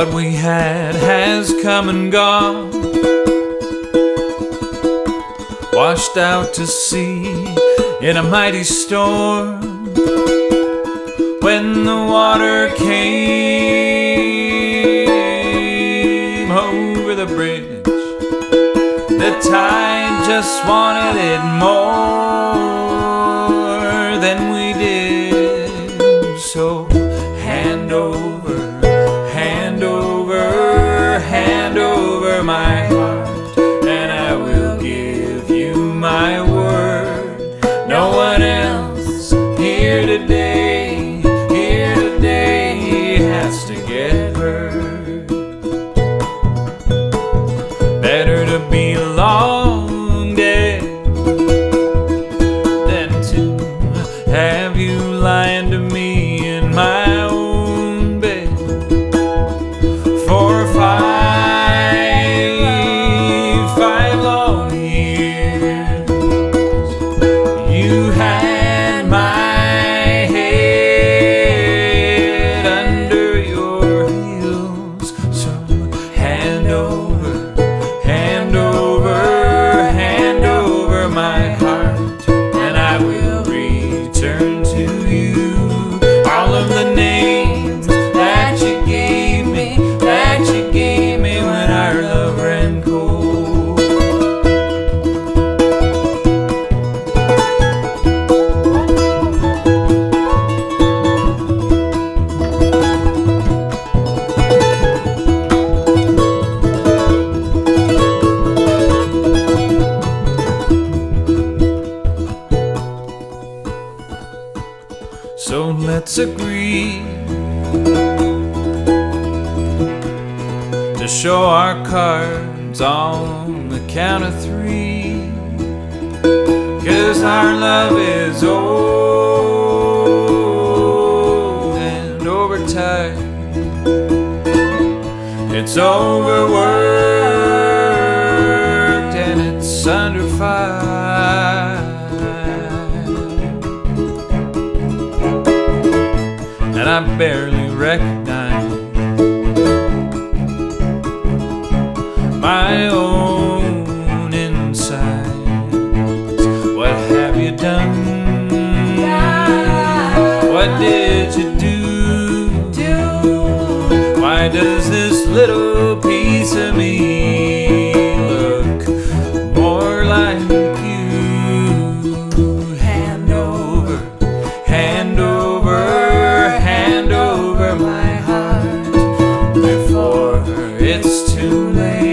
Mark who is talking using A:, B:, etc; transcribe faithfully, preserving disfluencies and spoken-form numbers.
A: What we had has come and gone, washed out to sea in a mighty storm. When the water came over the bridge, the tide just wanted it more than we did. So hand over, hand over, hand over my heart, and I will give you my word. No one else here today, here today has to get hurt. Better to be long dead than to have you lying to me in my own bed for five, five long years. You had my head under your heels. So hand over, hand over, hand over my heart, and I will return to you all of the names that you gave me, that you gave me when our love ran cold. So let's agree to show our cards on the count of three, 'cause our love is old and overtired. It's overworked and it's under fire, and I barely recognize my own insides. What have you done? What did you do? Why does this little piece of me look more like you? Hand over, hand over, hand over my heart before it's too late.